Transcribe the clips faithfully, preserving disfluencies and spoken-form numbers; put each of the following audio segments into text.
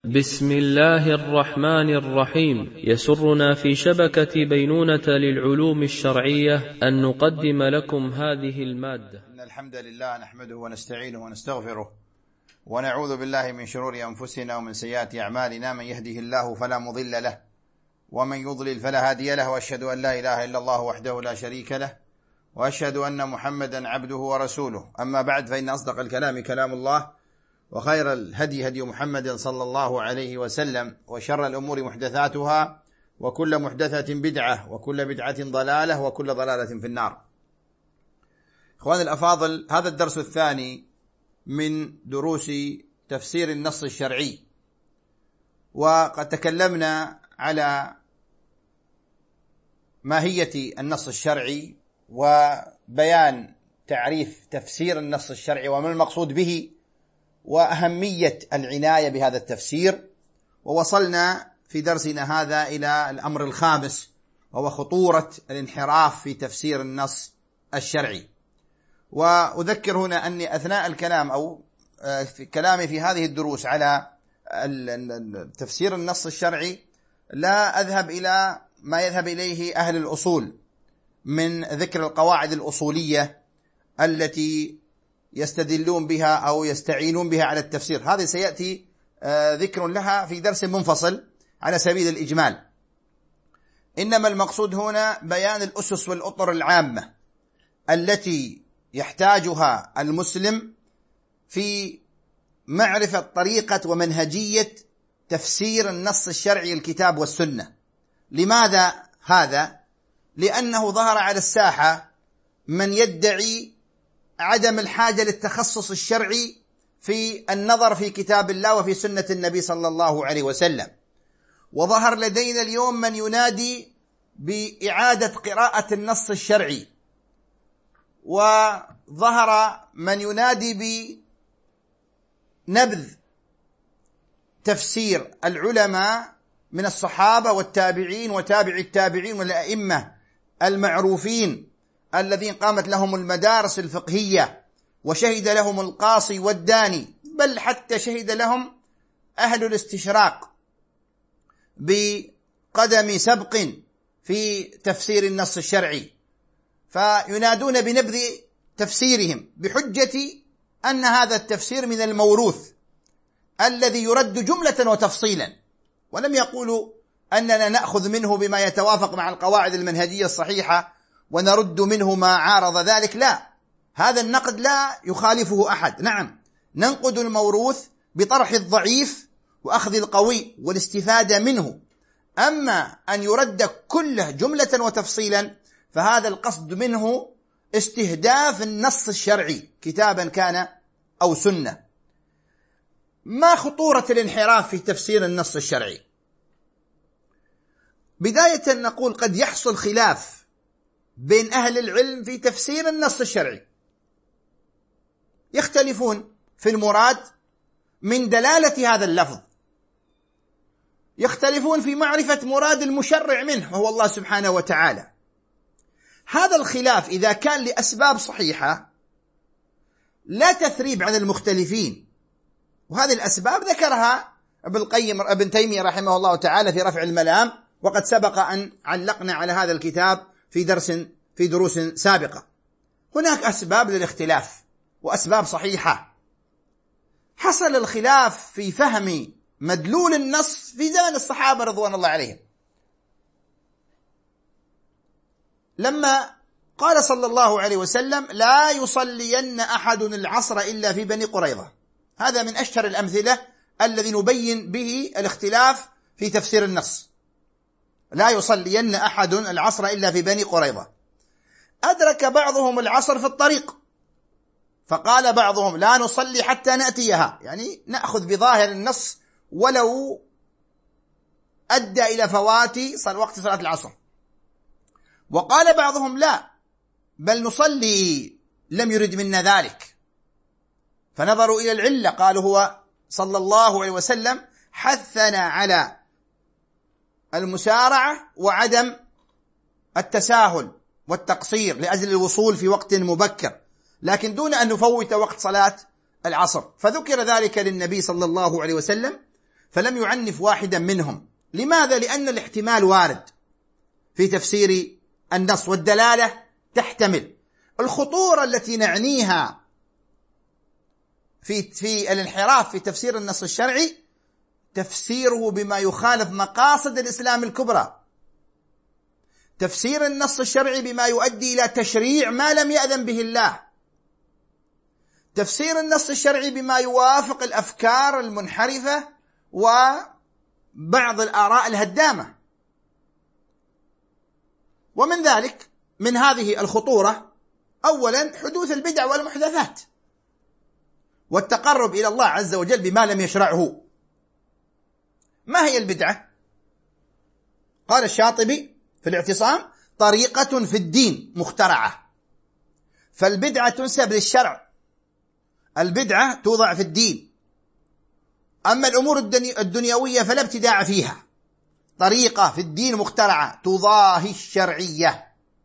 بسم الله الرحمن الرحيم. يسرنا في شبكة بينونة للعلوم الشرعية أن نقدم لكم هذه المادة. إن الحمد لله نحمده ونستعينه ونستغفره ونعوذ بالله من شرور أنفسنا ومن سيئات أعمالنا، من يهده الله فلا مضل له ومن يضلل فلا هادي له، وأشهد أن لا إله إلا الله وحده لا شريك له، وأشهد أن محمدا عبده ورسوله. أما بعد، فإن أصدق الكلام كلام الله، وخير الهدي هدي محمد صلى الله عليه وسلم، وشر الأمور محدثاتها، وكل محدثة بدعة، وكل بدعة ضلالة، وكل ضلالة في النار. إخواني الأفاضل، هذا الدرس الثاني من دروس تفسير النص الشرعي، وقد تكلمنا على ماهية النص الشرعي وبيان تعريف تفسير النص الشرعي وما المقصود به وأهمية العناية بهذا التفسير، ووصلنا في درسنا هذا إلى الأمر الخامس، وهو خطورة الانحراف في تفسير النص الشرعي. وأذكر هنا أني أثناء الكلام أو في كلامي في هذه الدروس على تفسير النص الشرعي لا أذهب إلى ما يذهب إليه أهل الأصول من ذكر القواعد الأصولية التي يستدلون بها أو يستعينون بها على التفسير. هذه سيأتي ذكر لها في درس منفصل على سبيل الإجمال. إنما المقصود هنا بيان الأسس والأطر العامة التي يحتاجها المسلم في معرفة طريقة ومنهجية تفسير النص الشرعي الكتاب والسنة. لماذا هذا؟ لأنه ظهر على الساحة من يدعي عدم الحاجة للتخصص الشرعي في النظر في كتاب الله وفي سنة النبي صلى الله عليه وسلم، وظهر لدينا اليوم من ينادي بإعادة قراءة النص الشرعي، وظهر من ينادي بنبذ تفسير العلماء من الصحابة والتابعين وتابع التابعين والأئمة المعروفين الذين قامت لهم المدارس الفقهية وشهد لهم القاصي والداني، بل حتى شهد لهم أهل الاستشراق بقدم سبق في تفسير النص الشرعي، فينادون بنبذ تفسيرهم بحجة أن هذا التفسير من الموروث الذي يرد جملة وتفصيلا، ولم يقولوا أننا نأخذ منه بما يتوافق مع القواعد المنهجية الصحيحة ونرد منه ما عارض ذلك. لا، هذا النقد لا يخالفه أحد. نعم، ننقد الموروث بطرح الضعيف وأخذ القوي والاستفادة منه، أما أن يرد كله جملة وتفصيلا فهذا القصد منه استهداف النص الشرعي كتابا كان أو سنة. ما خطورة الانحراف في تفسير النص الشرعي؟ بداية نقول قد يحصل خلاف بين أهل العلم في تفسير النص الشرعي، يختلفون في المراد من دلالة هذا اللفظ، يختلفون في معرفة مراد المشرع منه وهو الله سبحانه وتعالى. هذا الخلاف إذا كان لأسباب صحيحة لا تثريب عن المختلفين، وهذه الأسباب ذكرها ابن القيم ابن تيمية رحمه الله تعالى في رفع الملام، وقد سبق أن علقنا على هذا الكتاب في درس في دروس سابقة. هناك أسباب للاختلاف وأسباب صحيحة. حصل الخلاف في فهم مدلول النص في زمن الصحابة رضوان الله عليهم، لما قال صلى الله عليه وسلم: لا يصلين أحد العصر إلا في بني قريظة. هذا من أشهر الأمثلة الذي نبين به الاختلاف في تفسير النص. لا يصلين أحد العصر إلا في بني قريظة. أدرك بعضهم العصر في الطريق، فقال بعضهم: لا نصلي حتى نأتيها، يعني نأخذ بظاهر النص ولو أدى إلى فوات وقت صلاة العصر. وقال بعضهم: لا، بل نصلي، لم يرد منا ذلك. فنظروا إلى العلة، قالوا: هو صلى الله عليه وسلم حثنا على المسارعة وعدم التساهل والتقصير لأجل الوصول في وقت مبكر، لكن دون أن نفوت وقت صلاة العصر. فذكر ذلك للنبي صلى الله عليه وسلم، فلم يعنف واحدا منهم. لماذا؟ لأن الاحتمال وارد في تفسير النص، والدلالة تحتمل. الخطورة التي نعنيها في في الانحراف في تفسير النص الشرعي تفسيره بما يخالف مقاصد الإسلام الكبرى، تفسير النص الشرعي بما يؤدي إلى تشريع ما لم يأذن به الله، تفسير النص الشرعي بما يوافق الأفكار المنحرفة وبعض الآراء الهدامة. ومن ذلك من هذه الخطورة أولا حدوث البدع والمحدثات والتقرب إلى الله عز وجل بما لم يشرعه. ما هي البدعة؟ قال الشاطبي في الاعتصام: طريقة في الدين مخترعة. فالبدعة تنسب للشرع، البدعة توضع في الدين. أما الأمور الدنيوية فلا ابتداع فيها، طريقة في الدين مخترعة تضاهي الشرعية.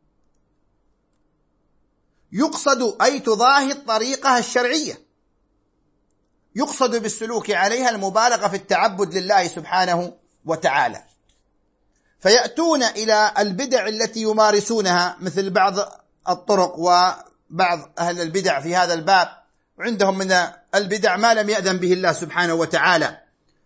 يقصد أي تضاهي الطريقة الشرعية، يقصد بالسلوك عليها المبالغة في التعبد لله سبحانه وتعالى. فيأتون إلى البدع التي يمارسونها مثل بعض الطرق وبعض أهل البدع في هذا الباب، وعندهم من البدع ما لم يأذن به الله سبحانه وتعالى،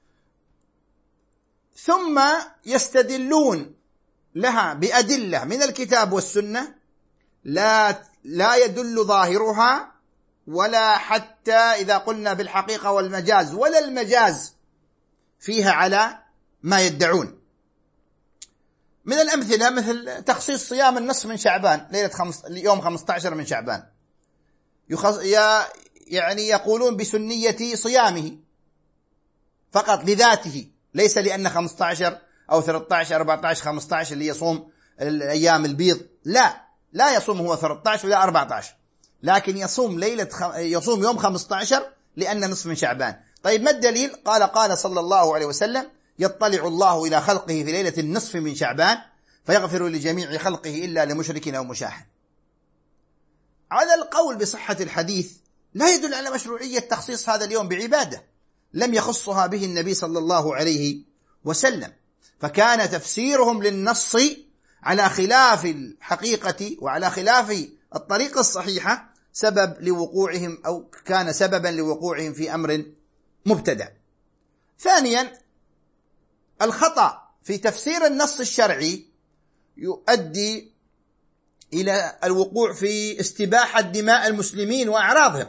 ثم يستدلون لها بأدلة من الكتاب والسنة لا لا يدل ظاهرها ولا حتى إذا قلنا بالحقيقة والمجاز ولا المجاز فيها على ما يدعون. من الأمثلة مثل تخصيص صيام النصف من شعبان، ليلة خمس يوم خمسة عشر من شعبان، يخص يعني يقولون بسنية صيامه فقط لذاته، ليس لأن خمسة عشر أو ثلاثة عشر أربعة عشر خمسة عشر اللي يصوم الأيام البيض، لا لا يصوم هو ثلاثة عشر ولا أربعة عشر، لكن يصوم ليلة خ... يصوم يوم خمسة عشر لأن نصف من شعبان. طيب ما الدليل؟ قال قال صلى الله عليه وسلم: يطلع الله إلى خلقه في ليلة النصف من شعبان فيغفر لجميع خلقه إلا لمشرك أو مشاحن. على القول بصحة الحديث لا يدل على مشروعية تخصيص هذا اليوم بعبادة لم يخصها به النبي صلى الله عليه وسلم، فكان تفسيرهم للنص على خلاف الحقيقة وعلى خلاف الطريقة الصحيحة سبب لوقوعهم أو كان سببا لوقوعهم في أمر مبتدع. ثانيا، الخطأ في تفسير النص الشرعي يؤدي إلى الوقوع في استباحة دماء المسلمين وأعراضهم،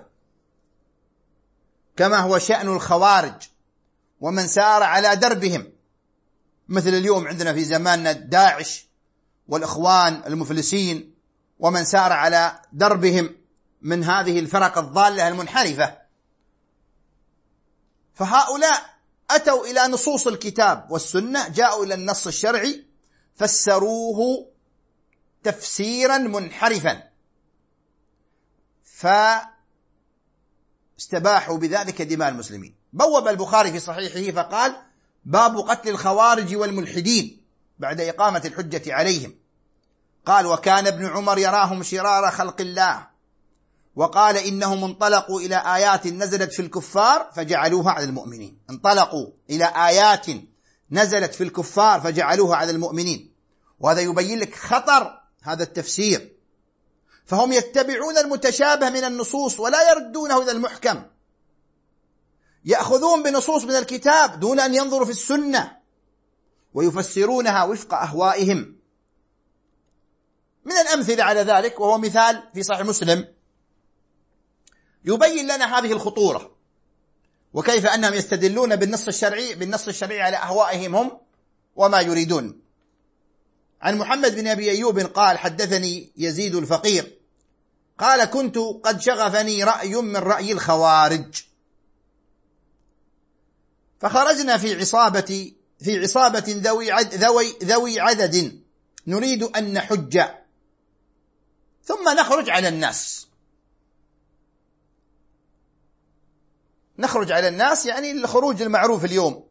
كما هو شأن الخوارج ومن سار على دربهم، مثل اليوم عندنا في زماننا داعش والإخوان المفلسين ومن سار على دربهم من هذه الفرق الضالة المنحرفة. فهؤلاء أتوا إلى نصوص الكتاب والسنة، جاءوا إلى النص الشرعي فسروه تفسيرا منحرفا، فاستباحوا بذلك دماء المسلمين. بوب البخاري في صحيحه فقال: باب قتل الخوارج والملحدين بعد إقامة الحجة عليهم. قال: وكان ابن عمر يراهم شرار خلق الله، وقال: إنهم انطلقوا إلى آيات نزلت في الكفار فجعلوها على المؤمنين. انطلقوا إلى آيات نزلت في الكفار فجعلوها على المؤمنين. وهذا يبين لك خطر هذا التفسير، فهم يتبعون المتشابه من النصوص ولا يردونه إلى المحكم، يأخذون بنصوص من الكتاب دون أن ينظروا في السنة ويفسرونها وفق أهوائهم. من الأمثلة على ذلك، وهو مثال في صحيح مسلم يبين لنا هذه الخطورة وكيف أنهم يستدلون بالنص الشرعي بالنص الشرعي على أهوائهم هم وما يريدون. عن محمد بن أبي أيوب قال: حدثني يزيد الفقير قال: كنت قد شغفني رأي من رأي الخوارج، فخرجنا في عصابة في عصابة ذوي عد ذوي ذوي عدد نريد أن نحج، ثم نخرج على الناس. نخرج على الناس يعني الخروج المعروف اليوم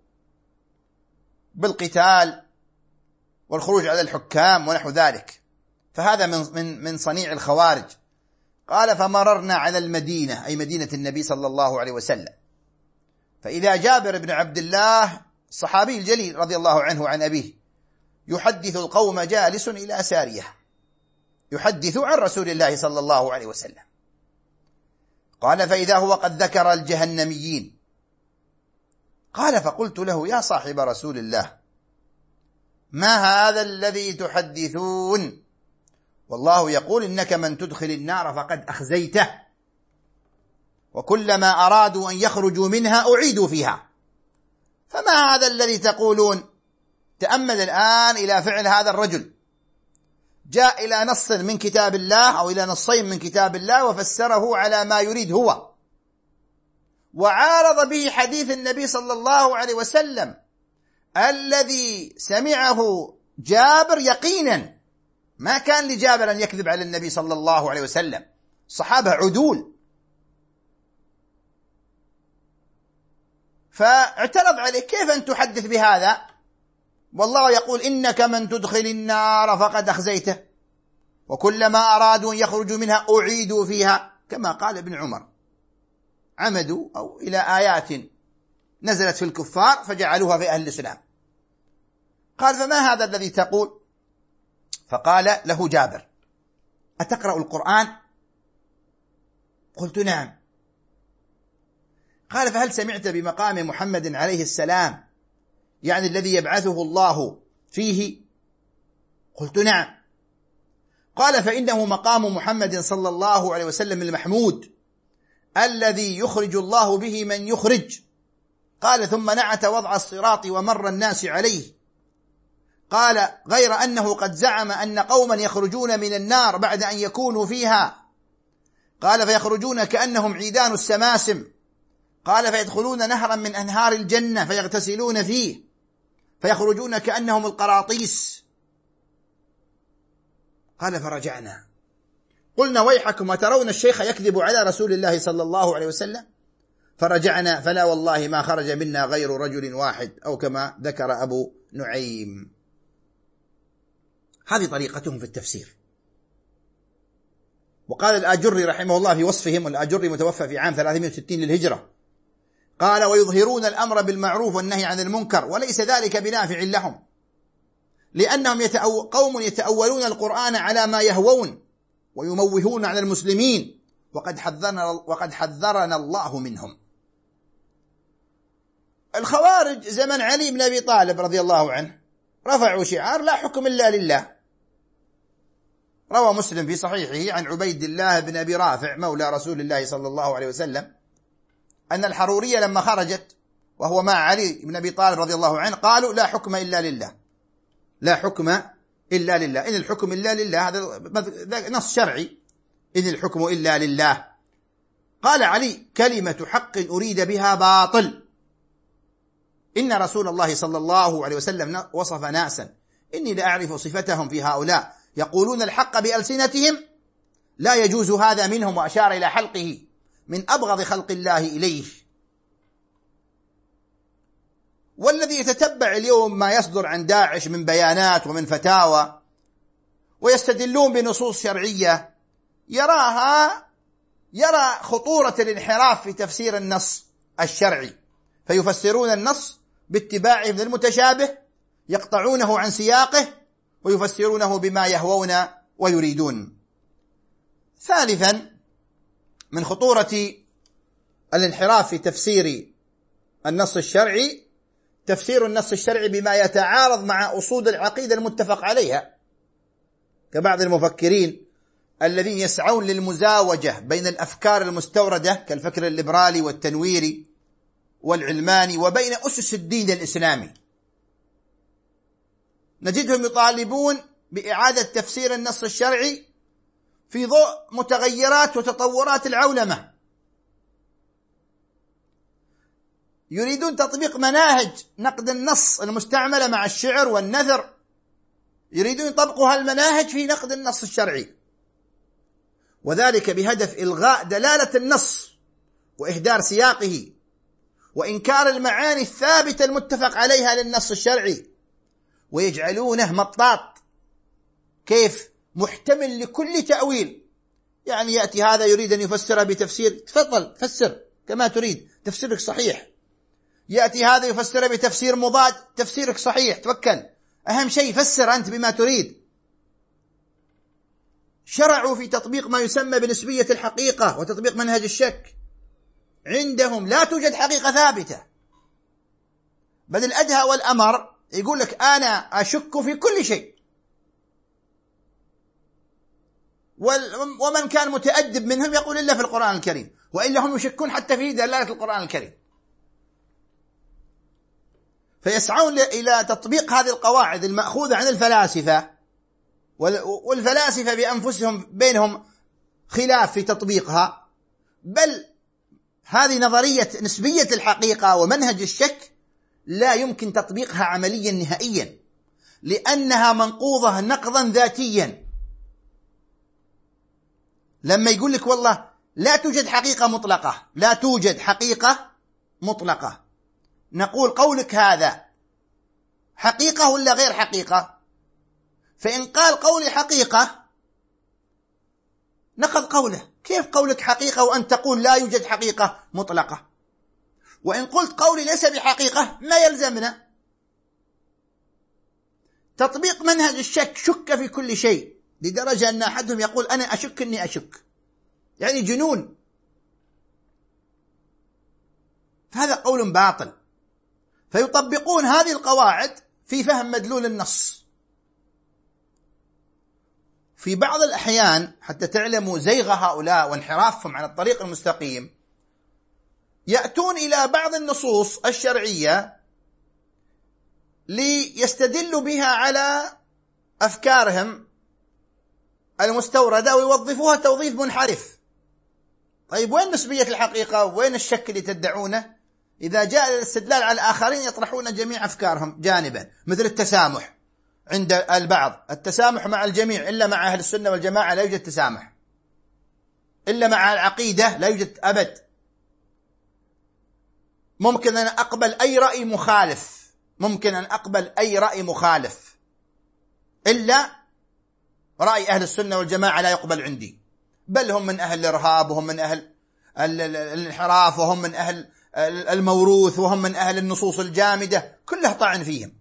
بالقتال والخروج على الحكام ونحو ذلك، فهذا من من من صنيع الخوارج. قال: فمررنا على المدينة، أي مدينة النبي صلى الله عليه وسلم، فإذا جابر بن عبد الله الصحابي الجليل رضي الله عنه عن أبيه يحدث القوم جالس إلى سارية يحدث عن رسول الله صلى الله عليه وسلم. قال فإذا هو قد ذكر الجهنميين. قال فقلت له يا صاحب رسول الله ما هذا الذي تحدثون؟ والله يقول إنك من تدخل النار فقد أخزيته، وكلما أرادوا أن يخرجوا منها أعيدوا فيها، فما هذا الذي تقولون؟ تأمل الآن إلى فعل هذا الرجل، جاء إلى نص من كتاب الله أو إلى نصين من كتاب الله وفسره على ما يريد هو، وعارض به حديث النبي صلى الله عليه وسلم الذي سمعه جابر يقينا. ما كان لجابر أن يكذب على النبي صلى الله عليه وسلم، الصحابة عدول. فاعترض عليه كيف أن تحدث بهذا والله يقول إنك من تدخل النار فقد أخزيته، وكلما أرادوا أن يخرجوا منها أعيدوا فيها، كما قال ابن عمر عمدوا أو إلى آيات نزلت في الكفار فجعلوها في أهل الإسلام. قال فما هذا الذي تقول؟ فقال له جابر أتقرأ القرآن؟ قلت نعم. قال فهل سمعت بمقام محمد عليه السلام، يعني الذي يبعثه الله فيه؟ قلت نعم. قال فإنه مقام محمد صلى الله عليه وسلم المحمود الذي يخرج الله به من يخرج. قال ثم نعت وضع الصراط ومر الناس عليه. قال غير أنه قد زعم أن قوما يخرجون من النار بعد أن يكونوا فيها، قال فيخرجون كأنهم عيدان السماسم، قال فيدخلون نهرا من أنهار الجنة فيغتسلون فيه فيخرجون كأنهم القراطيس. قال فرجعنا قلنا ويحكم أترون الشيخ يكذب على رسول الله صلى الله عليه وسلم؟ فرجعنا فلا والله ما خرج منا غير رجل واحد، أو كما ذكر أبو نعيم. هذه طريقتهم في التفسير. وقال الآجري رحمه الله في وصفهم، والآجري متوفى في عام ثلاثمائة وستين للهجرة، قال ويظهرون الأمر بالمعروف والنهي عن المنكر وليس ذلك بنافع لهم، لأنهم يتأو... قوم يتأولون القرآن على ما يهوون ويموهون على المسلمين، وقد حذرنا, وقد حذرنا الله منهم. الخوارج زمن علي بن أبي طالب رضي الله عنه رفعوا شعار لا حكم إلا لله. روى مسلم في صحيحه عن عبيد الله بن أبي رافع مولى رسول الله صلى الله عليه وسلم أن الحرورية لما خرجت وهو مع علي بن أبي طالب رضي الله عنه قالوا لا حكم إلا لله، لا حكم إلا لله، إن الحكم إلا لله، هذا نص شرعي، إن الحكم إلا لله. قال علي كلمة حق أريد بها باطل، إن رسول الله صلى الله عليه وسلم وصف ناسا إني لأعرف صفتهم في هؤلاء يقولون الحق بألسنتهم لا يجوز هذا منهم، وأشار إلى حلقه من أبغض خلق الله إليه. والذي يتتبع اليوم ما يصدر عن داعش من بيانات ومن فتاوى ويستدلون بنصوص شرعية يراها يرى خطورة الانحراف في تفسير النص الشرعي، فيفسرون النص باتباعه للمتشابه، يقطعونه عن سياقه ويفسرونه بما يهوون ويريدون. ثالثا من خطورة الانحراف في تفسير النص الشرعي تفسير النص الشرعي بما يتعارض مع أصول العقيدة المتفق عليها، كبعض المفكرين الذين يسعون للمزاوجة بين الأفكار المستوردة كالفكر الليبرالي والتنويري والعلماني وبين أسس الدين الإسلامي. نجدهم يطالبون بإعادة تفسير النص الشرعي في ضوء متغيرات وتطورات العولمة، يريدون تطبيق مناهج نقد النص المستعملة مع الشعر والنثر، يريدون يطبقوا هالمناهج في نقد النص الشرعي، وذلك بهدف إلغاء دلالة النص وإهدار سياقه وإنكار المعاني الثابتة المتفق عليها للنص الشرعي، ويجعلونه مطاط كيف محتمل لكل تأويل. يعني يأتي هذا يريد أن يفسرها بتفسير، تفضل فسر كما تريد، تفسيرك صحيح. يأتي هذا يفسر بتفسير مضاد، تفسيرك صحيح، توكل، أهم شيء فسر أنت بما تريد. شرعوا في تطبيق ما يسمى بنسبية الحقيقة وتطبيق منهج الشك. عندهم لا توجد حقيقة ثابتة، بل الأدهى والأمر يقول لك أنا أشك في كل شيء، ومن كان متأدب منهم يقول إلا في القرآن الكريم، وإلا هم يشكون حتى في دلالة القرآن الكريم. فيسعون إلى تطبيق هذه القواعد المأخوذة عن الفلاسفة، والفلاسفة بأنفسهم بينهم خلاف في تطبيقها، بل هذه نظرية نسبية الحقيقة ومنهج الشك لا يمكن تطبيقها عمليا نهائيا، لأنها منقوضة نقضا ذاتيا. لما يقول لك والله لا توجد حقيقة مطلقة، لا توجد حقيقة مطلقة، نقول قولك هذا حقيقة ولا غير حقيقة؟ فإن قال قولي حقيقة نقض قوله. كيف قولك حقيقة وأن تقول لا يوجد حقيقة مطلقة؟ وإن قلت قولي ليس بحقيقة ما يلزمنا. تطبيق منهج الشك، شك في كل شيء، لدرجة أن أحدهم يقول أنا أشك أني أشك، يعني جنون. هذا قول باطل. فيطبقون هذه القواعد في فهم مدلول النص. في بعض الأحيان حتى تعلموا زيغ هؤلاء وانحرافهم عن الطريق المستقيم، يأتون إلى بعض النصوص الشرعية ليستدلوا بها على أفكارهم المستوردة ويوظفوها توظيف منحرف. طيب وين نسبية الحقيقة وين الشك اللي تدعونه؟ إذا جاء الاستدلال على الآخرين يطرحون جميع أفكارهم جانبا، مثل التسامح عند البعض، التسامح مع الجميع إلا مع أهل السنة والجماعة لا يوجد تسامح، إلا مع العقيدة لا يوجد أبد. ممكن أن أقبل أي رأي مخالف، ممكن أن أقبل أي رأي مخالف، إلا رأي أهل السنة والجماعة لا يقبل عندي، بل هم من أهل الإرهاب وهم من أهل الانحراف وهم من أهل الموروث وهم من أهل النصوص الجامدة، كلها طعن فيهم.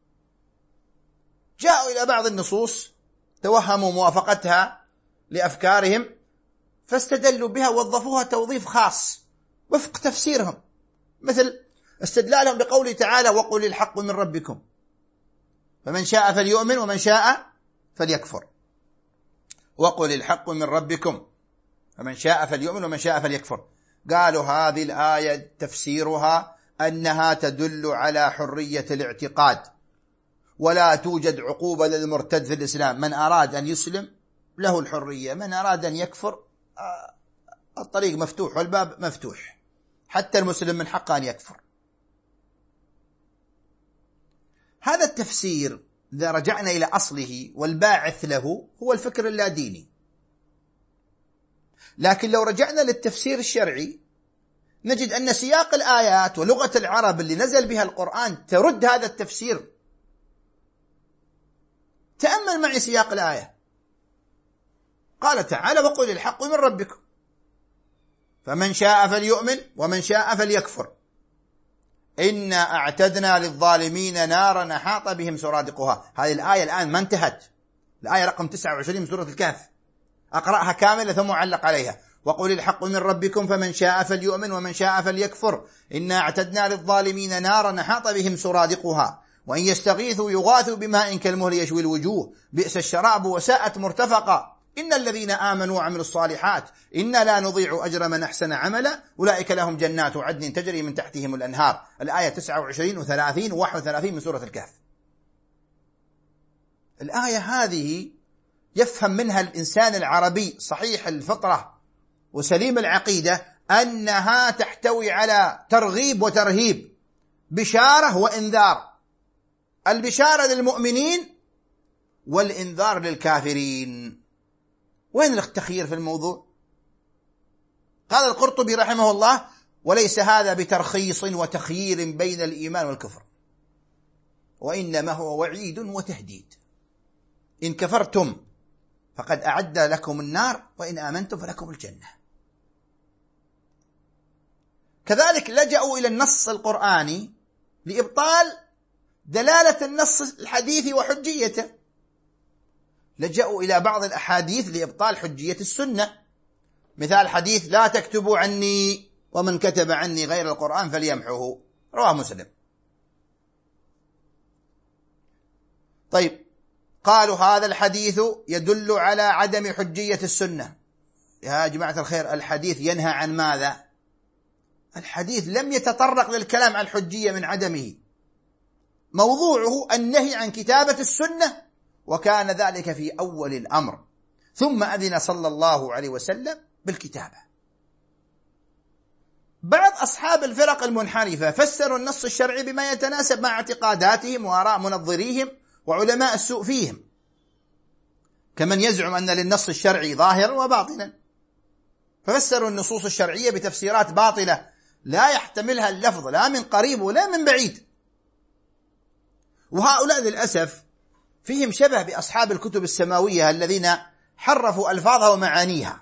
جاءوا إلى بعض النصوص توهموا موافقتها لأفكارهم فاستدلوا بها ووظفوها توظيف خاص وفق تفسيرهم، مثل استدلالهم بقوله تعالى وقل الحق من ربكم فمن شاء فليؤمن ومن شاء فليكفر. وقل الحق من ربكم فمن شاء فليؤمن ومن شاء فليكفر. قالوا هذه الآية تفسيرها أنها تدل على حرية الاعتقاد، ولا توجد عقوبة للمرتد في الإسلام، من أراد أن يسلم له الحرية، من أراد أن يكفر الطريق مفتوح والباب مفتوح، حتى المسلم من حقه أن يكفر. هذا التفسير إذا رجعنا إلى أصله والباعث له هو الفكر اللاديني. لكن لو رجعنا للتفسير الشرعي نجد أن سياق الآيات ولغة العرب اللي نزل بها القرآن ترد هذا التفسير. تأمل معي سياق الآية، قال تعالى وقل الحق من ربكم فمن شاء فليؤمن ومن شاء فليكفر إنا أعتدنا للظالمين نارا أحاط بهم سرادقها. هذه الآية الآن ما انتهت، الآية رقم تسعة وعشرين من سورة الكهف، أقرأها كاملة ثم أعلق عليها. وقل الحق من ربكم فمن شاء فليؤمن ومن شاء فليكفر إنا أعتدنا للظالمين نارا أحاط بهم سرادقها وإن يستغيثوا يغاثوا بماء كالمهل يشوي الوجوه بئس الشراب وساءت مرتفقا إن الذين آمنوا وعملوا الصالحات إنا لا نضيع أجر من أحسن عملا أولئك لهم جنات عدن تجري من تحتهم الأنهار. الآية تسعة وعشرين وثلاثين وواحد وثلاثين من سورة الكهف. الآية هذه يفهم منها الإنسان العربي صحيح الفطرة وسليم العقيدة أنها تحتوي على ترغيب وترهيب، بشارة وإنذار، البشارة للمؤمنين والإنذار للكافرين. وين التخيير في الموضوع؟ قال القرطبي رحمه الله وليس هذا بترخيص وتخيير بين الإيمان والكفر، وإنما هو وعيد وتهديد. إن كفرتم فقد أعد لكم النار وإن آمنتم فلكم الجنة. كذلك لجأوا إلى النص القرآني لإبطال دلالة النص الحديثي وحجيته، لجأوا إلى بعض الأحاديث لإبطال حجية السنة، مثال حديث لا تكتبوا عني ومن كتب عني غير القرآن فليمحوه، رواه مسلم. طيب قالوا هذا الحديث يدل على عدم حجية السنة. يا جماعة الخير، الحديث ينهى عن ماذا؟ الحديث لم يتطرق للكلام عن الحجية من عدمه، موضوعه النهي عن كتابة السنة، وكان ذلك في أول الأمر، ثم أذن صلى الله عليه وسلم بالكتابة. بعض أصحاب الفرق المنحرفة فسروا النص الشرعي بما يتناسب مع اعتقاداتهم وآراء منظريهم وعلماء السوء فيهم، كمن يزعم أن للنص الشرعي ظاهرا وباطنا، ففسروا النصوص الشرعية بتفسيرات باطلة لا يحتملها اللفظ لا من قريب ولا من بعيد. وهؤلاء للأسف فيهم شبه بأصحاب الكتب السماوية الذين حرفوا ألفاظها ومعانيها،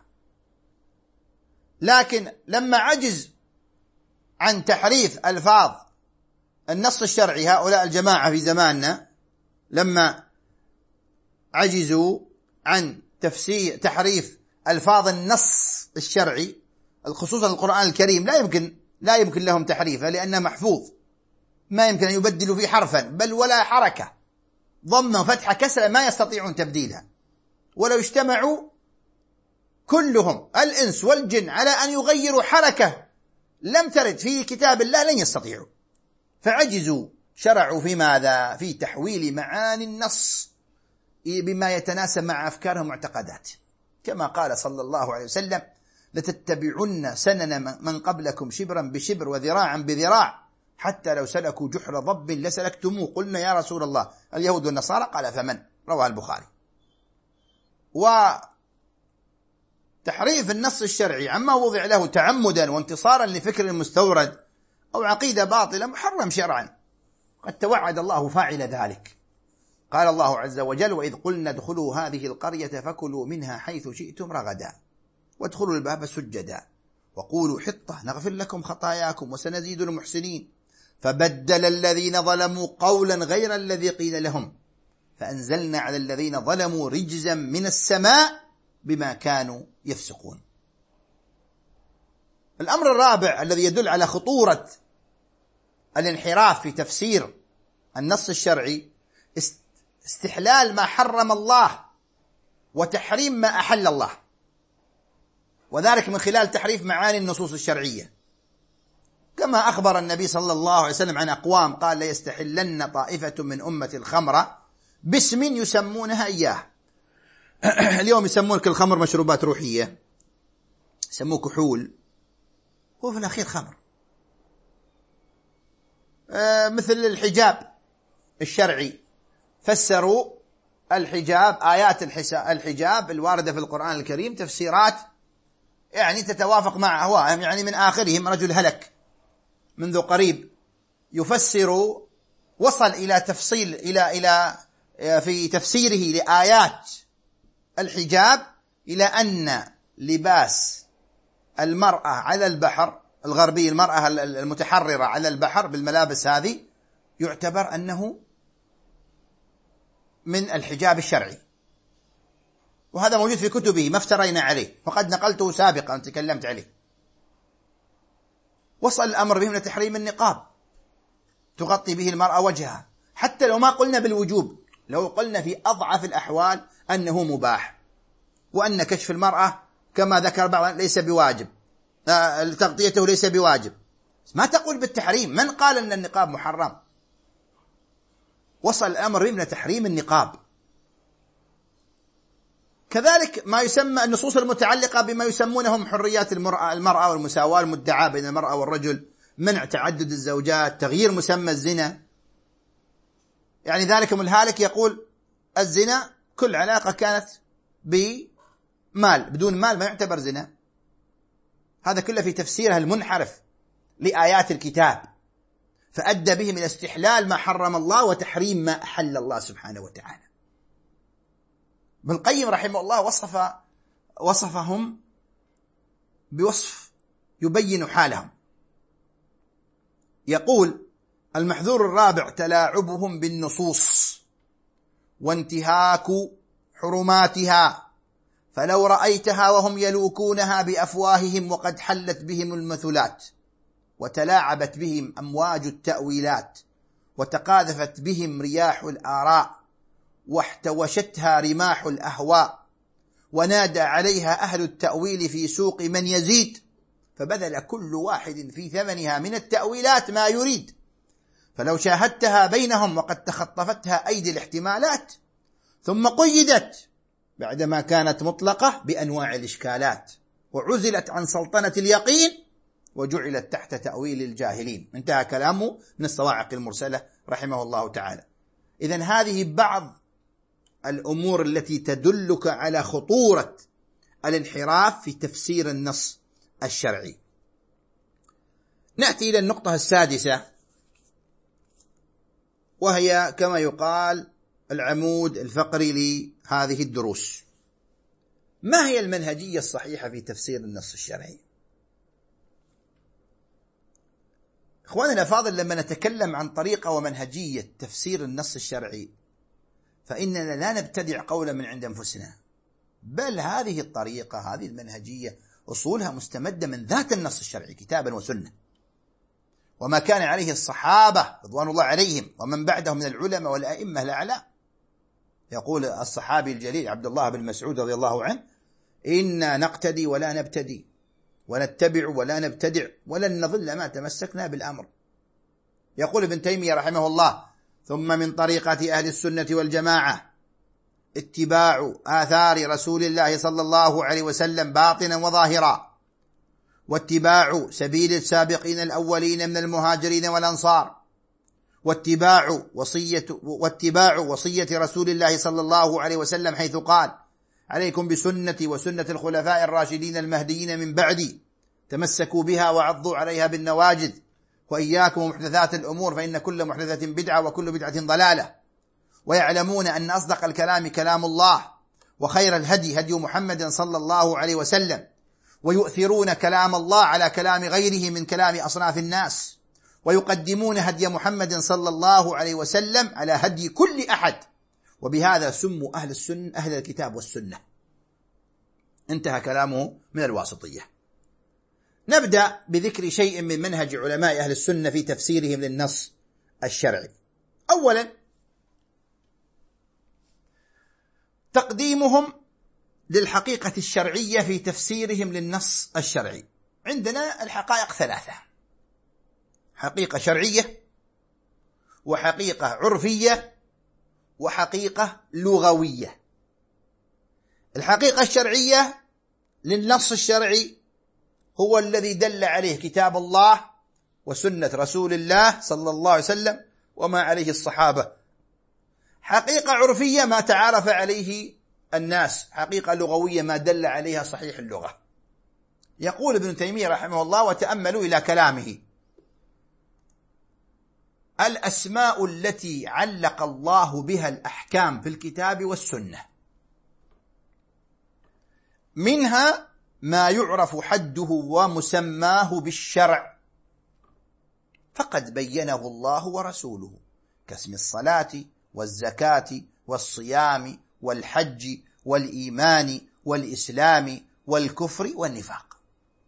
لكن لما عجز عن تحريف ألفاظ النص الشرعي هؤلاء الجماعة في زماننا، لما عجزوا عن تفسير تحريف ألفاظ النص الشرعي خصوصا القرآن الكريم، لا يمكن لا يمكن لهم تحريفه لأنه محفوظ، ما يمكن أن يبدلوا فيه حرفا بل ولا حركة، ضم فتحة كسرة ما يستطيعون تبديلها، ولو اجتمعوا كلهم الإنس والجن على أن يغيروا حركة لم ترد في كتاب الله لن يستطيعوا، فعجزوا، شرعوا في ماذا؟ في تحويل معاني النص بما يتناسب مع أفكارهم ومعتقداتهم، كما قال صلى الله عليه وسلم لتتبعن سنن من قبلكم شبرا بشبر وذراعا بذراع حتى لو سلكوا جحر ضب لسلكتموه، قلنا يا رسول الله اليهود والنصارى، قال فمن؟ رواه البخاري. وتحريف النص الشرعي عما وضع له تعمدا وانتصارا لفكر مستورد أو عقيدة باطلة محرم شرعا، قد توعد الله فاعل ذلك. قال الله عز وجل وإذ قلنا ادخلوا هذه القرية فكلوا منها حيث شئتم رغدا وادخلوا الباب سجدا وقولوا حطة نغفر لكم خطاياكم وسنزيد المحسنين فبدل الذين ظلموا قولا غير الذي قيل لهم فأنزلنا على الذين ظلموا رجزا من السماء بما كانوا يفسقون. الأمر الرابع الذي يدل على خطورة الانحراف في تفسير النص الشرعي استحلال ما حرم الله وتحريم ما أحل الله، وذلك من خلال تحريف معاني النصوص الشرعية، كما أخبر النبي صلى الله عليه وسلم عن أقوام قال ليستحلن طائفة من أمة الخمر باسم يسمونها إياه. اليوم يسمون كل خمر مشروبات روحية، يسموه كحول، هو في الأخير خمر. آه مثل الحجاب الشرعي، فسروا الحجاب آيات الحجاب الواردة في القرآن الكريم تفسيرات يعني تتوافق مع أهواءهم، يعني من آخرهم رجل هلك منذ قريب يفسر، وصل إلى تفصيل إلى إلى في تفسيره لآيات الحجاب إلى أن لباس المرأة على البحر الغربي، المرأة المتحررة على البحر بالملابس هذه، يعتبر أنه من الحجاب الشرعي، وهذا موجود في كتبه ما افترينا عليه، فقد نقلته سابقا تكلمت عليه. وصل الأمر بهم لتحريم النقاب تغطي به المرأة وجهها، حتى لو ما قلنا بالوجوب، لو قلنا في أضعف الأحوال أنه مباح، وأن كشف المرأة كما ذكر بعض ليس بواجب، تغطيته ليس بواجب، ما تقول بالتحريم. من قال أن النقاب محرم؟ وصل الأمر بهم لتحريم النقاب. كذلك ما يسمى النصوص المتعلقة بما يسمونهم حريات المرأة المرأة والمساواة المدعاة بين المرأة والرجل، منع تعدد الزوجات، تغيير مسمى الزنا، يعني ذلكم الهالك يقول الزنا كل علاقة كانت بمال، بدون مال ما يعتبر زنا. هذا كله في تفسيرها المنحرف لآيات الكتاب، فأدى بهم إلى استحلال ما حرم الله وتحريم ما أحل الله سبحانه وتعالى. ابن القيم رحمه الله وصف وصفهم بوصف يبين حالهم، يقول المحذور الرابع تلاعبهم بالنصوص وانتهاك حرماتها، فلو رأيتها وهم يلوكونها بأفواههم وقد حلت بهم المثلات وتلاعبت بهم أمواج التأويلات وتقاذفت بهم رياح الآراء واحتوشتها رماح الأهواء، ونادى عليها أهل التأويل في سوق من يزيد، فبذل كل واحد في ثمنها من التأويلات ما يريد، فلو شاهدتها بينهم وقد تخطفتها أيدي الاحتمالات ثم قيدت بعدما كانت مطلقة بأنواع الإشكالات وعزلت عن سلطنة اليقين وجعلت تحت تأويل الجاهلين. انتهى كلامه من الصواعق المرسلة رحمه الله تعالى. إذن هذه بعض الأمور التي تدلك على خطورة الانحراف في تفسير النص الشرعي. نأتي إلى النقطة السادسة، وهي كما يقال العمود الفقري لهذه الدروس. ما هي المنهجية الصحيحة في تفسير النص الشرعي؟ إخواننا الأفاضل، لما نتكلم عن طريقة ومنهجية تفسير النص الشرعي فإننا لا نبتدع قولا من عند أنفسنا، بل هذه الطريقة هذه المنهجية أصولها مستمدة من ذات النص الشرعي كتابا وسنة، وما كان عليه الصحابة رضوان الله عليهم ومن بعدهم من العلماء والأئمة الأعلام. يقول الصحابي الجليل عبد الله بن مسعود رضي الله عنه: إنا نقتدي ولا نبتدي، ونتبع ولا نبتدع، ولن نضل ما تمسكنا بالأمر. يقول ابن تيمية رحمه الله: ثم من طريقة أهل السنة والجماعة اتباع آثار رسول الله صلى الله عليه وسلم باطنا وظاهرا، واتباع سبيل السابقين الأولين من المهاجرين والأنصار، واتباع وصية, واتباع وصية رسول الله صلى الله عليه وسلم حيث قال: عليكم بسنتي وسنة الخلفاء الراشدين المهديين من بعدي، تمسكوا بها وعضوا عليها بالنواجذ، وإياكم ومحدثات الأمور فإن كل محدثة بدعة وكل بدعة ضلالة، ويعلمون أن أصدق الكلام كلام الله، وخير الهدي هدي محمد صلى الله عليه وسلم، ويؤثرون كلام الله على كلام غيره من كلام أصناف الناس، ويقدمون هدي محمد صلى الله عليه وسلم على هدي كل أحد، وبهذا سموا أهل السنة أهل الكتاب والسنة. انتهى كلامه من الواسطية. نبدأ بذكر شيء من منهج علماء أهل السنة في تفسيرهم للنص الشرعي. أولا، تقديمهم للحقيقة الشرعية في تفسيرهم للنص الشرعي. عندنا الحقائق ثلاثة: حقيقة شرعية، وحقيقة عرفية، وحقيقة لغوية. الحقيقة الشرعية للنص الشرعي هو الذي دل عليه كتاب الله وسنة رسول الله صلى الله عليه وسلم وما عليه الصحابة. حقيقة عرفية ما تعارف عليه الناس. حقيقة لغوية ما دل عليها صحيح اللغة. يقول ابن تيمية رحمه الله، وتأملوا إلى كلامه: الأسماء التي علق الله بها الأحكام في الكتاب والسنة منها ما يعرف حده ومسماه بالشرع فقد بينه الله ورسوله، كاسم الصلاة والزكاة والصيام والحج والإيمان والإسلام والكفر والنفاق.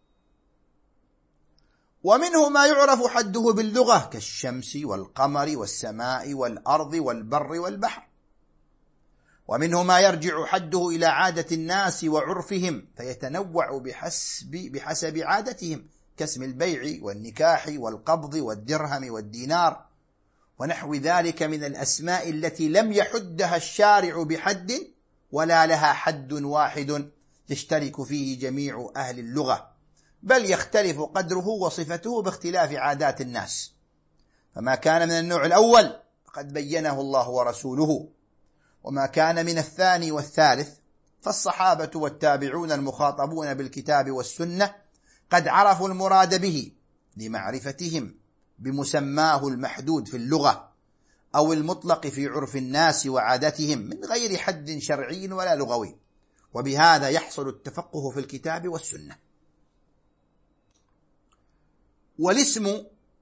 ومنه ما يعرف حده باللغة كالشمس والقمر والسماء والأرض والبر والبحر. ومنه ما يرجع حده إلى عادة الناس وعرفهم فيتنوع بحسب, بحسب عادتهم كاسم البيع والنكاح والقبض والدرهم والدينار ونحو ذلك من الأسماء التي لم يحدها الشارع بحد ولا لها حد واحد يشترك فيه جميع أهل اللغة، بل يختلف قدره وصفته باختلاف عادات الناس. فما كان من النوع الأول فقد بينه الله ورسوله، وما كان من الثاني والثالث فالصحابة والتابعون المخاطبون بالكتاب والسنة قد عرفوا المراد به لمعرفتهم بمسماه المحدود في اللغة أو المطلق في عرف الناس وعادتهم من غير حد شرعي ولا لغوي، وبهذا يحصل التفقه في الكتاب والسنة. والاسم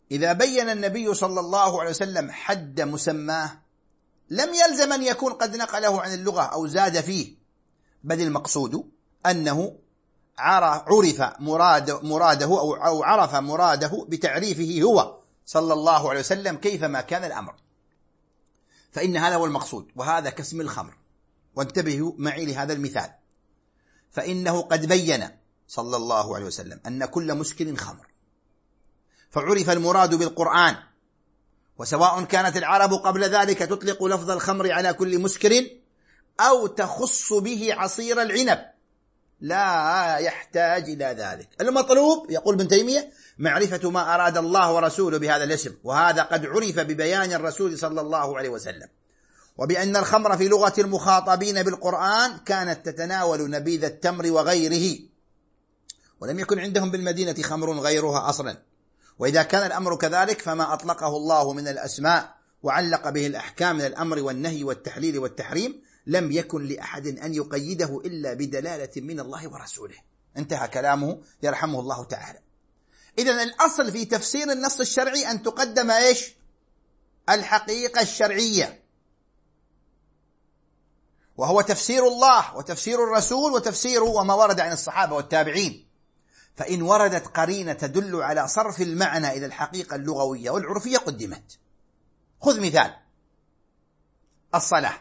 إذا بين النبي صلى الله عليه وسلم حد مسماه لم يلزم أن يكون قد نقله عن اللغة أو زاد فيه، بل المقصود أنه عرف مراد مراده أو عرف مراده بتعريفه هو صلى الله عليه وسلم كيفما كان الأمر، فإن هذا هو المقصود. وهذا كاسم الخمر، وانتبهوا معي لهذا المثال، فإنه قد بين صلى الله عليه وسلم أن كل مسكر خمر، فعرف المراد بالقرآن، وسواء كانت العرب قبل ذلك تطلق لفظ الخمر على كل مسكر أو تخص به عصير العنب لا يحتاج إلى ذلك. المطلوب يقول ابن تيمية معرفة ما أراد الله ورسوله بهذا الاسم، وهذا قد عرف ببيان الرسول صلى الله عليه وسلم، وبأن الخمر في لغة المخاطبين بالقرآن كانت تتناول نبيذ التمر وغيره، ولم يكن عندهم بالمدينة خمر غيرها أصلا. وإذا كان الأمر كذلك فما أطلقه الله من الأسماء وعلق به الأحكام من الأمر والنهي والتحليل والتحريم لم يكن لأحد أن يقيده إلا بدلالة من الله ورسوله. انتهى كلامه يرحمه الله تعالى. إذن الأصل في تفسير النص الشرعي أن تقدم إيش؟ الحقيقة الشرعية، وهو تفسير الله وتفسير الرسول وتفسير وما ورد عن الصحابة والتابعين. فإن وردت قرينة تدل على صرف المعنى إلى الحقيقة اللغوية والعرفية قدمت. خذ مثال الصلاة.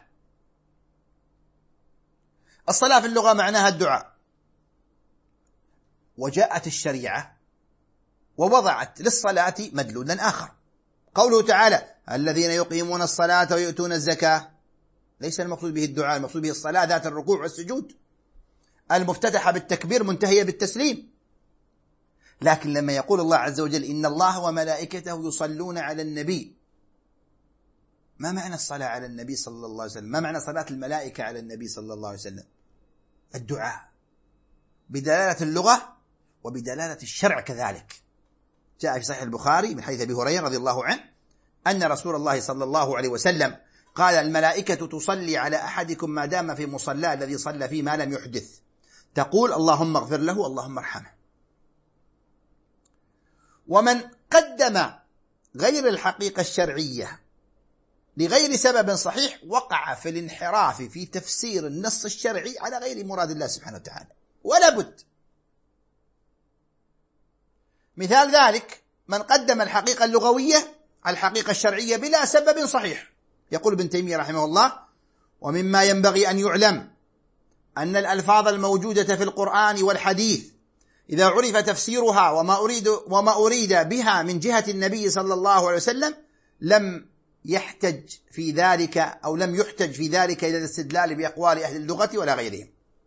الصلاة في اللغة معناها الدعاء، وجاءت الشريعة ووضعت للصلاة مدلولا آخر. قوله تعالى الذين يقيمون الصلاة ويؤتون الزكاة، ليس المقصود به الدعاء، المقصود به الصلاة ذات الركوع والسجود المفتتحة بالتكبير منتهية بالتسليم. لكن لما يقول الله عز وجل إن الله وملائكته يصلون على النبي، ما معنى الصلاة على النبي صلى الله عليه وسلم؟ ما معنى صلاة الملائكة على النبي صلى الله عليه وسلم؟ الدعاء بدلالة اللغة وبدلالة الشرع كذلك. جاء في صحيح البخاري من حديث أبي هريرة رضي الله عنه أن رسول الله صلى الله عليه وسلم قال الملائكة تصلي على أحدكم ما دام في مصلاه الذي صلى فيه ما لم يحدث، تقول اللهم اغفر له اللهم ارحمه. ومن قدم غير الحقيقة الشرعية لغير سبب صحيح وقع في الانحراف في تفسير النص الشرعي على غير مراد الله سبحانه وتعالى، ولا بد. مثال ذلك من قدم الحقيقة اللغوية على الحقيقة الشرعية بلا سبب صحيح. يقول ابن تيمية رحمه الله ومما ينبغي أن يعلم أن الألفاظ الموجودة في القرآن والحديث إذا عرف تفسيرها وما أريد, وما أريد بها من جهة النبي صلى الله عليه وسلم لم يحتج في ذلك أو لم يحتج في ذلك إلى الاستدلال بأقوال أهل اللغة ولا غيرهم.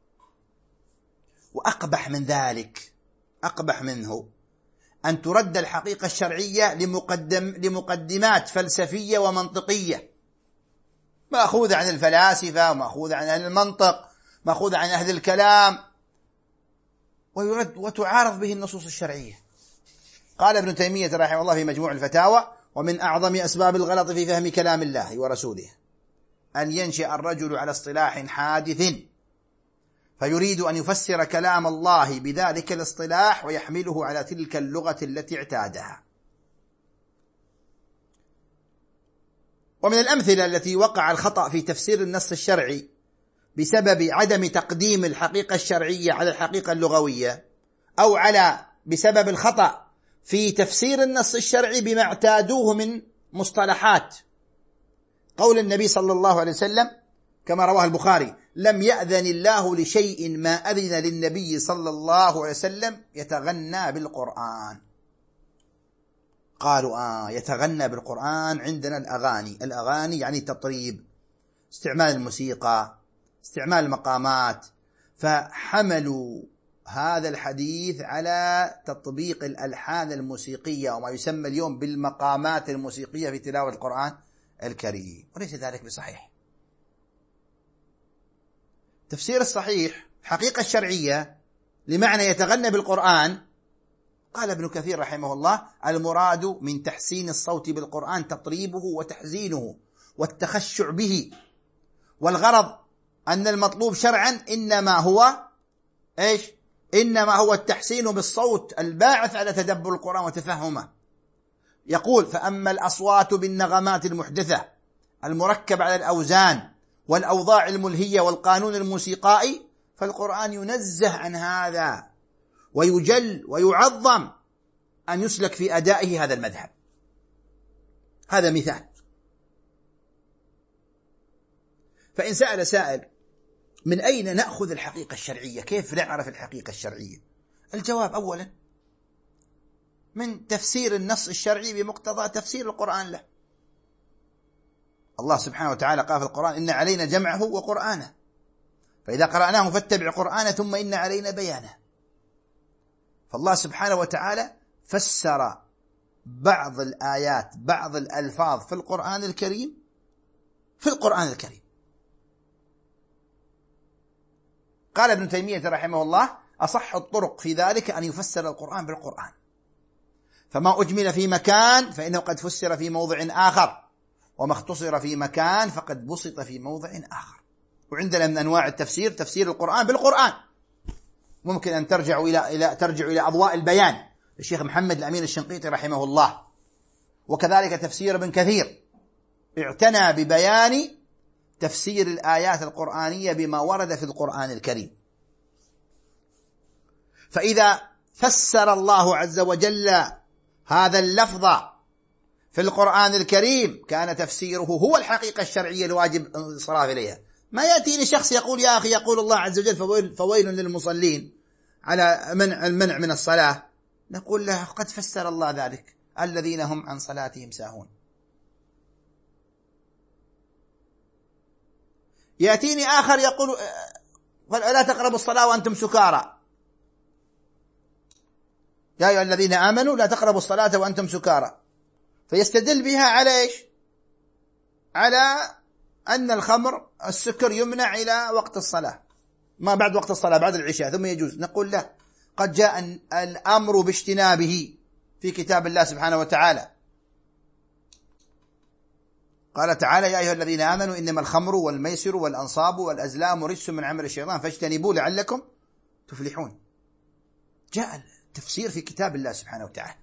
وأقبح من ذلك أقبح منه أن ترد الحقيقة الشرعية لمقدم لمقدمات فلسفية ومنطقية مأخوذة عن الفلاسفة ومأخوذة عن أهل المنطق مأخوذة عن أهل الكلام، ويرد وتعارض به النصوص الشرعية. قال ابن تيمية رحمه الله في مجموع الفتاوى ومن أعظم أسباب الغلط في فهم كلام الله ورسوله أن ينشأ الرجل على اصطلاح حادث فيريد أن يفسر كلام الله بذلك الاصطلاح ويحمله على تلك اللغة التي اعتادها. ومن الأمثلة التي وقع الخطأ في تفسير النص الشرعي بسبب عدم تقديم الحقيقة الشرعية على الحقيقة اللغوية، أو على بسبب الخطأ في تفسير النص الشرعي بما اعتادوه من مصطلحات، قول النبي صلى الله عليه وسلم كما رواه البخاري لم يأذن الله لشيء ما أذن للنبي صلى الله عليه وسلم يتغنى بالقرآن. قالوا آه يتغنى بالقرآن، عندنا الأغاني. الأغاني يعني تطريب، استعمال الموسيقى، استعمال المقامات، فحملوا هذا الحديث على تطبيق الألحان الموسيقية وما يسمى اليوم بالمقامات الموسيقية في تلاوة القرآن الكريم، وليس ذلك بصحيح. تفسير الصحيح حقيقة الشرعية لمعنى يتغنى بالقرآن، قال ابن كثير رحمه الله المراد من تحسين الصوت بالقرآن تطريبه وتحزينه والتخشع به، والغرض أن المطلوب شرعا إنما هو إيش؟ إنما هو التحسين بالصوت الباعث على تدبر القرآن وتفهمه. يقول: فأما الأصوات بالنغمات المحدثة المركب على الأوزان والأوضاع الملهية والقانون الموسيقائي فالقرآن ينزه عن هذا، ويجل ويعظم أن يسلك في أدائه هذا المذهب. هذا مثال. فإن سأل سائل: من أين نأخذ الحقيقة الشرعية؟ كيف نعرف الحقيقة الشرعية؟ الجواب: أولا من تفسير النص الشرعي بمقتضى تفسير القرآن له. الله سبحانه وتعالى قال في القرآن: إن علينا جمعه وقرآنه، فإذا قرأناه فاتبع قرآنه ثم إن علينا بيانه. فالله سبحانه وتعالى فسر بعض الآيات بعض الألفاظ في القرآن الكريم في القرآن الكريم. قال ابن تيمية رحمه الله: أصح الطرق في ذلك أن يفسر القرآن بالقرآن، فما أجمل في مكان فإنه قد فسر في موضع آخر، وما اختصر في مكان فقد بسط في موضع آخر. وعندنا من أنواع التفسير تفسير القرآن بالقرآن. ممكن أن ترجعوا إلى إلى ترجعوا إلى أضواء البيان للشيخ محمد الأمين الشنقيطي رحمه الله، وكذلك تفسير ابن كثير اعتنى ببيان تفسير الآيات القرآنية بما ورد في القرآن الكريم. فإذا فسر الله عز وجل هذا اللفظ في القرآن الكريم كان تفسيره هو الحقيقة الشرعية الواجب الانصراف إليها. ما يأتيني شخص يقول: يا أخي يقول الله عز وجل فويل, فويل للمصلين على منع المنع من الصلاة، نقول له: قد فسر الله ذلك: الذين هم عن صلاتهم ساهون. يأتيني آخر يقول: لا تقربوا الصلاة وأنتم سكارى، يا أيها الذين آمنوا لا تقربوا الصلاة وأنتم سكارى، فيستدل بها على إيش؟ على أن الخمر السكر يمنع إلى وقت الصلاة، ما بعد وقت الصلاة بعد العشاء ثم يجوز. نقول له: قد جاء الأمر باجتنابه في كتاب الله سبحانه وتعالى. قال تعالى: يا أيها الذين آمنوا إنما الخمر والميسر والأنصاب والأزلام رجس من عمل الشيطان فاجتنبوه لعلكم تفلحون. جاء التفسير في كتاب الله سبحانه وتعالى.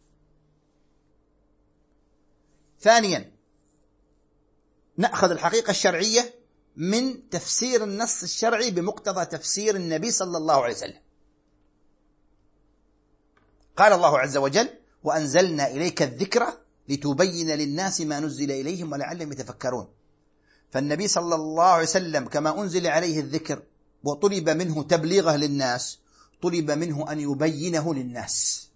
ثانيا نأخذ الحقيقة الشرعية من تفسير النص الشرعي بمقتضى تفسير النبي صلى الله عليه وسلم. قال الله عز وجل: وأنزلنا إليك الذكر لتبين للناس ما نزل إليهم ولعلهم يتفكرون. فالنبي صلى الله عليه وسلم كما أنزل عليه الذكر وطلب منه تبليغه للناس، طلب منه أن يبينه للناس.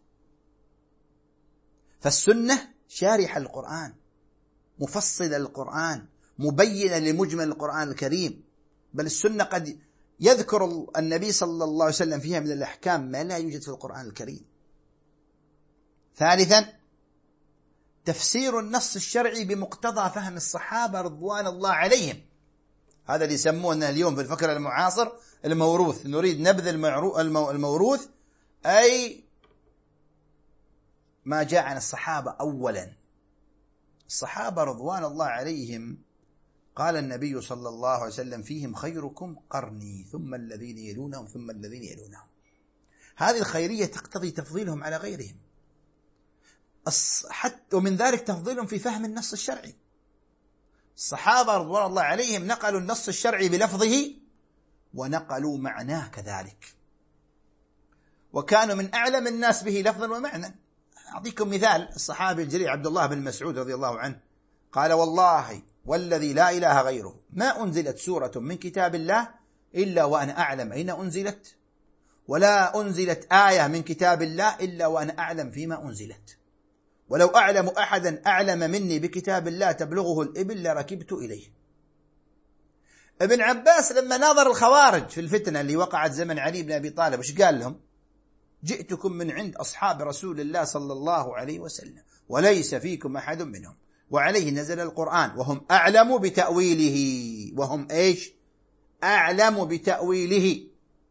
فالسنة شارح القرآن، مفصل القرآن، مبينة لمجمل القرآن الكريم. بل السنة قد يذكر النبي صلى الله عليه وسلم فيها من الأحكام ما لا يوجد في القرآن الكريم. ثالثا تفسير النص الشرعي بمقتضى فهم الصحابة رضوان الله عليهم. هذا اللي يسمونه اليوم في الفكر المعاصر الموروث. نريد نبذ الموروث، أي ما جاء عن الصحابة. أولا الصحابة رضوان الله عليهم قال النبي صلى الله عليه وسلم: فيهم خيركم قرني ثم الذين يلونهم ثم الذين يلونهم. هذه الخيرية تقتضي تفضيلهم على غيرهم، حتى ومن ذلك تفضيلهم في فهم النص الشرعي. الصحابة رضوان الله عليهم نقلوا النص الشرعي بلفظه ونقلوا معناه كذلك، وكانوا من أعلم الناس به لفظا ومعنى. أعطيكم مثال: الصحابي الجليل عبد الله بن مسعود رضي الله عنه قال: والله والذي لا إله غيره ما أنزلت سورة من كتاب الله إلا وأنا أعلم أين أنزلت، ولا أنزلت آية من كتاب الله إلا وأنا أعلم فيما أنزلت، ولو أعلم أحدا أعلم مني بكتاب الله تبلغه الإبل لركبت إليه. ابن عباس لما ناظر الخوارج في الفتنة اللي وقعت زمن علي بن أبي طالب وش قال لهم؟ جئتكم من عند أصحاب رسول الله صلى الله عليه وسلم وليس فيكم أحد منهم، وعليه نزل القرآن وهم أعلم بتأويله. وهم إيش؟ أعلم بتأويله.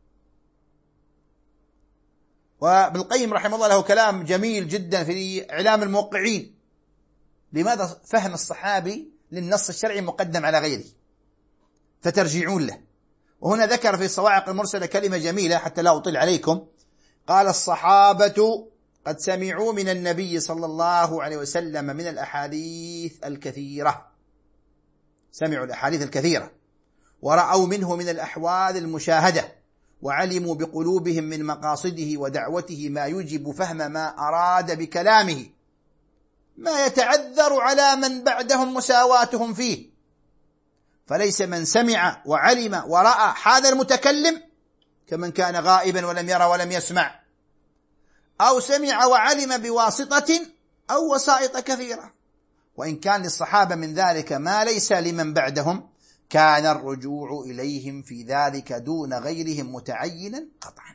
وابن القيم رحمه الله له كلام جميل جدا في إعلام الموقعين. لماذا فهم الصحابي للنص الشرعي مقدم على غيره؟ فترجعون له. وهنا ذكر في الصواعق المرسلة كلمة جميلة حتى لا أطيل عليكم. قال: الصحابة قد سمعوا من النبي صلى الله عليه وسلم من الأحاديث الكثيرة، سمعوا الأحاديث الكثيرة ورأوا منه من الأحوال المشاهدة، وعلموا بقلوبهم من مقاصده ودعوته ما يوجب فهم ما أراد بكلامه، ما يتعذر على من بعدهم مساواتهم فيه. فليس من سمع وعلم ورأى هذا المتكلم كمن كان غائبا ولم يرى ولم يسمع، أو سمع وعلم بواسطة أو وسائط كثيرة. وإن كان للصحابة من ذلك ما ليس لمن بعدهم، كان الرجوع إليهم في ذلك دون غيرهم متعينا قطعا.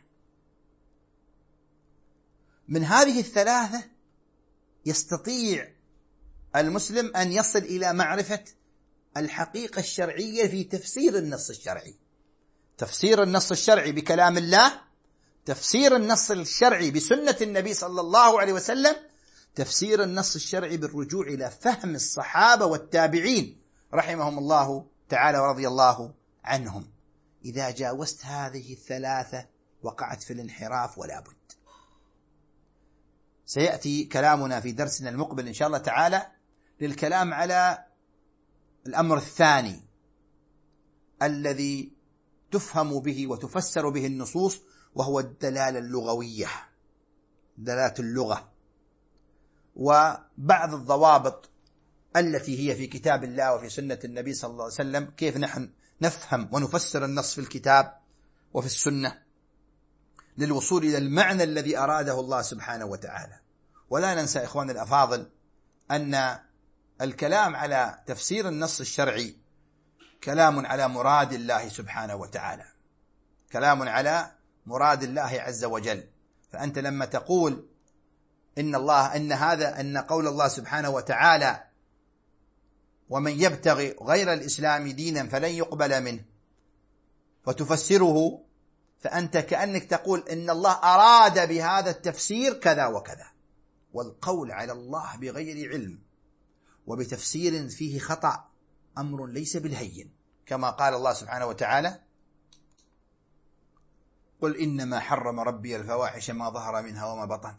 من هذه الثلاثة يستطيع المسلم أن يصل إلى معرفة الحقيقة الشرعية في تفسير النص الشرعي: تفسير النص الشرعي بكلام الله، تفسير النص الشرعي بسنة النبي صلى الله عليه وسلم، تفسير النص الشرعي بالرجوع إلى فهم الصحابة والتابعين رحمهم الله تعالى ورضي الله عنهم. إذا جاوزت هذه الثلاثة وقعت في الانحراف ولا بد. سيأتي كلامنا في درسنا المقبل إن شاء الله تعالى للكلام على الأمر الثاني الذي تفهم به وتفسر به النصوص، وهو الدلالة اللغوية، دلالة اللغة، وبعض الضوابط التي هي في كتاب الله وفي سنة النبي صلى الله عليه وسلم، كيف نحن نفهم ونفسر النص في الكتاب وفي السنة للوصول إلى المعنى الذي أراده الله سبحانه وتعالى. ولا ننسى إخواننا الأفاضل أن الكلام على تفسير النص الشرعي كلام على مراد الله سبحانه وتعالى، كلام على مراد الله عز وجل. فأنت لما تقول إن الله إن هذا أن قول الله سبحانه وتعالى ومن يبتغي غير الإسلام دينا فلن يقبل منه، وتفسره، فأنت كأنك تقول إن الله أراد بهذا التفسير كذا وكذا. والقول على الله بغير علم وبتفسير فيه خطأ أمر ليس بالهين، كما قال الله سبحانه وتعالى: قل إنما حرم ربي الفواحش ما ظهر منها وما بطن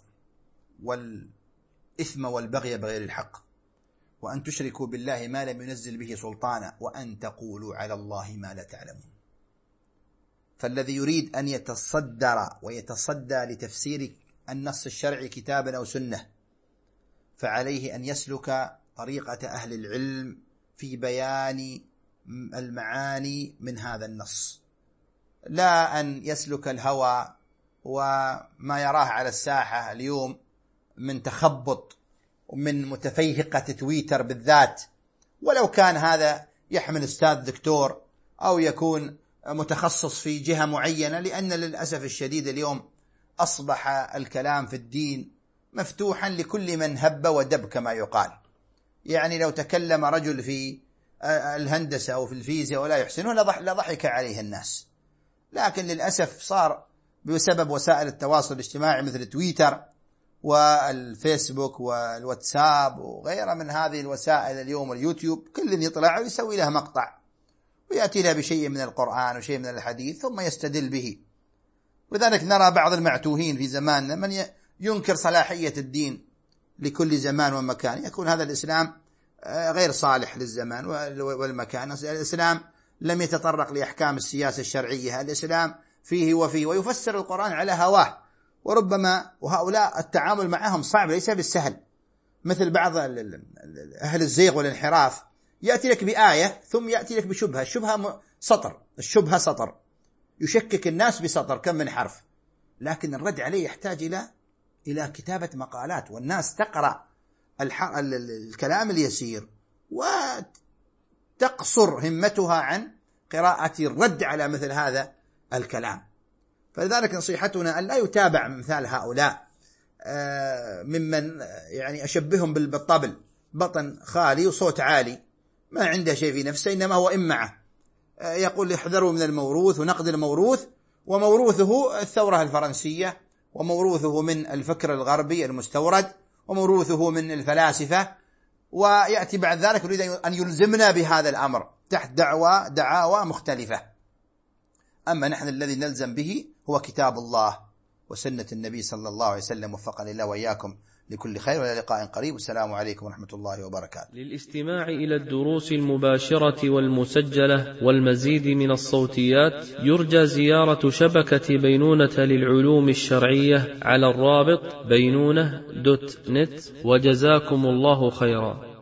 والإثم والبغي بغير الحق وأن تشركوا بالله ما لم ينزل به سلطانا وأن تقولوا على الله ما لا تعلمون. فالذي يريد أن يتصدر ويتصدى لتفسير النص الشرعي كتابا أو سنة، فعليه أن يسلك طريقة أهل العلم في بيان المعاني من هذا النص، لا أن يسلك الهوى وما يراه على الساحة اليوم من تخبط ومن متفيهقة تويتر بالذات، ولو كان هذا يحمل أستاذ دكتور أو يكون متخصص في جهة معينة، لأن للأسف الشديد اليوم أصبح الكلام في الدين مفتوحا لكل من هب ودب كما يقال. يعني لو تكلم رجل في الهندسة أو في الفيزياء ولا يحسنه لضحك عليه الناس، لكن للأسف صار بسبب وسائل التواصل الاجتماعي مثل تويتر والفيسبوك والواتساب وغيرها من هذه الوسائل اليوم، اليوتيوب، كل يطلع ويسوي له مقطع ويأتي له بشيء من القرآن وشيء من الحديث ثم يستدل به. ولذلك نرى بعض المعتوهين في زماننا من ينكر صلاحية الدين لكل زمان ومكان، يكون هذا الإسلام غير صالح للزمان والمكان، الإسلام لم يتطرق لأحكام السياسة الشرعية، الإسلام فيه وفيه، ويفسر القرآن على هواه. وربما وهؤلاء التعامل معهم صعب ليس بالسهل، مثل بعض أهل الزيغ والانحراف يأتي لك بآية ثم يأتي لك بشبهة، الشبهة سطر، الشبهة سطر، يشكك الناس بسطر كم من حرف، لكن الرد عليه يحتاج إلى إلى كتابة مقالات، والناس تقرأ الكلام اليسير وتقصر همتها عن قراءة الرد على مثل هذا الكلام. فلذلك نصيحتنا أن لا يتابع مثال هؤلاء ممن يعني أشبههم بالطبل، بطن خالي وصوت عالي، ما عنده شيء في نفسه، إنما هو إمعة يقول احذروا من الموروث ونقد الموروث، وموروثه الثورة الفرنسية، وموروثه من الفكر الغربي المستورد، وموروثه من الفلاسفة، ويأتي بعد ذلك يريد أن يلزمنا بهذا الأمر تحت دعوى دعاوى مختلفة. أما نحن الذي نلزم به هو كتاب الله وسنة النبي صلى الله عليه وسلم. وفقني الله وإياكم لكل خير، وإلى لقاء قريب، والسلام عليكم ورحمة الله وبركاته. للاستماع إلى الدروس المباشرة والمسجلة والمزيد من الصوتيات يرجى زيارة شبكة بينونة للعلوم الشرعية على الرابط بينونة دوت نت، وجزاكم الله خيرا.